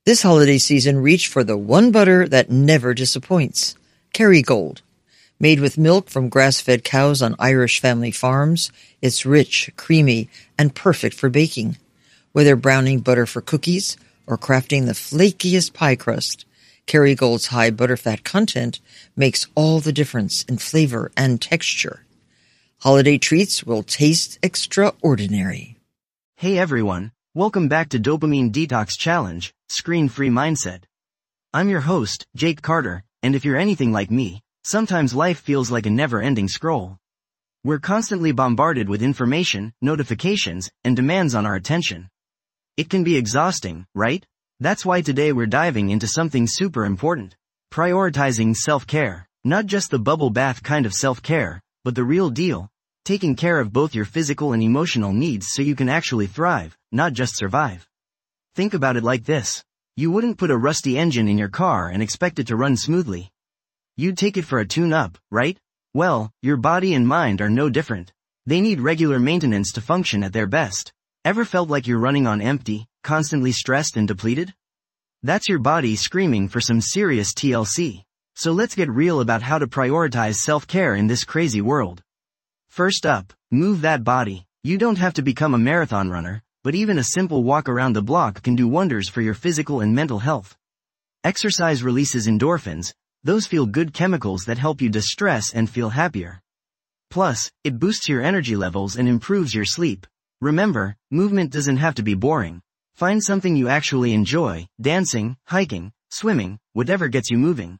This holiday season, reach for the one butter that never disappoints. Kerrygold. Made with milk from grass-fed cows on Irish family farms, it's rich, creamy, and perfect for baking. Whether browning butter for cookies or crafting the flakiest pie crust, Kerrygold's high butterfat content makes all the difference in flavor and texture. Holiday treats will taste extraordinary. Hey everyone, welcome back to Dopamine Detox Challenge, Screen-Free Mindset. I'm your host, Jake Carter, and if you're anything like me, sometimes life feels like a never-ending scroll. We're constantly bombarded with information, notifications, and demands on our attention. It can be exhausting, right? That's why today we're diving into something super important. Prioritizing self-care. Not just the bubble bath kind of self-care, but the real deal. Taking care of both your physical and emotional needs so you can actually thrive, not just survive. Think about it like this. You wouldn't put a rusty engine in your car and expect it to run smoothly. You'd take it for a tune-up, right? Well, your body and mind are no different. They need regular maintenance to function at their best. Ever felt like you're running on empty, constantly stressed and depleted? That's your body screaming for some serious TLC. So let's get real about how to prioritize self-care in this crazy world. First up, move that body. You don't have to become a marathon runner, but even a simple walk around the block can do wonders for your physical and mental health. Exercise releases endorphins, those feel-good chemicals that help you distress and feel happier. Plus, it boosts your energy levels and improves your sleep. Remember, movement doesn't have to be boring. Find something you actually enjoy, dancing, hiking, swimming, whatever gets you moving.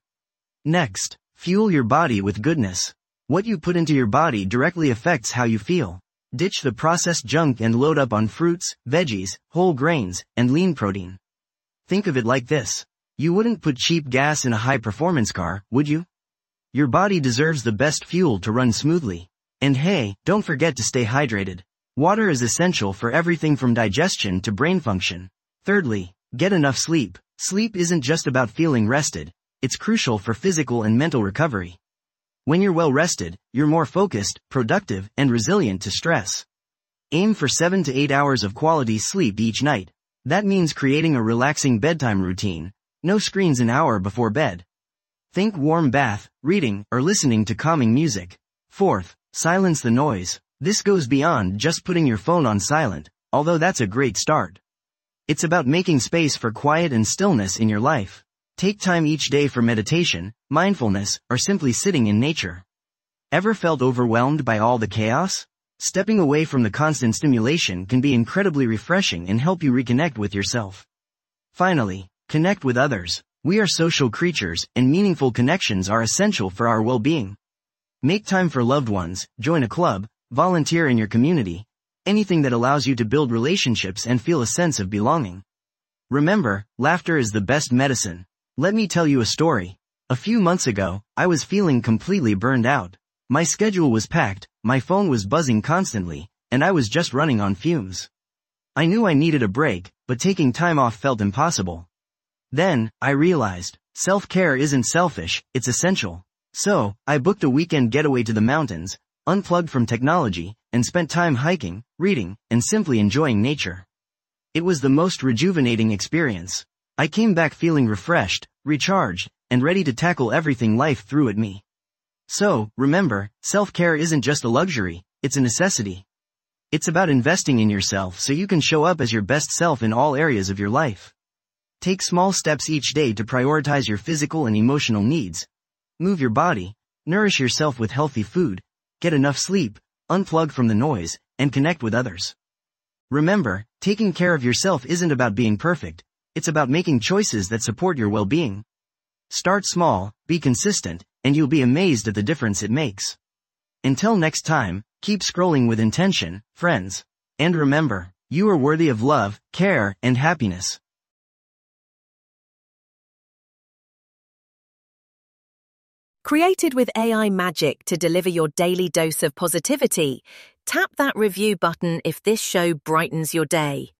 Next, fuel your body with goodness. What you put into your body directly affects how you feel. Ditch the processed junk and load up on fruits, veggies, whole grains, and lean protein. Think of it like this. You wouldn't put cheap gas in a high-performance car, would you? Your body deserves the best fuel to run smoothly. And hey, don't forget to stay hydrated. Water is essential for everything from digestion to brain function. Thirdly, get enough sleep. Sleep isn't just about feeling rested. It's crucial for physical and mental recovery. When you're well rested, you're more focused, productive, and resilient to stress. Aim for 7 to 8 hours of quality sleep each night. That means creating a relaxing bedtime routine. No screens an hour before bed. Think warm bath, reading, or listening to calming music. Fourth, silence the noise. This goes beyond just putting your phone on silent, although that's a great start. It's about making space for quiet and stillness in your life. Take time each day for meditation, mindfulness, or simply sitting in nature. Ever felt overwhelmed by all the chaos? Stepping away from the constant stimulation can be incredibly refreshing and help you reconnect with yourself. Finally, connect with others. We are social creatures, and meaningful connections are essential for our well-being. Make time for loved ones, join a club, volunteer in your community, anything that allows you to build relationships and feel a sense of belonging. Remember, laughter is the best medicine. Let me tell you a story. A few months ago, I was feeling completely burned out. My schedule was packed, my phone was buzzing constantly, and I was just running on fumes. I knew I needed a break, but taking time off felt impossible. Then, I realized, self-care isn't selfish, it's essential. So, I booked a weekend getaway to the mountains, unplugged from technology, and spent time hiking, reading, and simply enjoying nature. It was the most rejuvenating experience. I came back feeling refreshed, recharged, and ready to tackle everything life threw at me. So, remember, self-care isn't just a luxury, it's a necessity. It's about investing in yourself so you can show up as your best self in all areas of your life. Take small steps each day to prioritize your physical and emotional needs. Move your body, nourish yourself with healthy food, get enough sleep, unplug from the noise, and connect with others. Remember, taking care of yourself isn't about being perfect. It's about making choices that support your well-being. Start small, be consistent, and you'll be amazed at the difference it makes. Until next time, keep scrolling with intention, friends. And remember, you are worthy of love, care, and happiness. Created with AI magic to deliver your daily dose of positivity, tap that review button if this show brightens your day.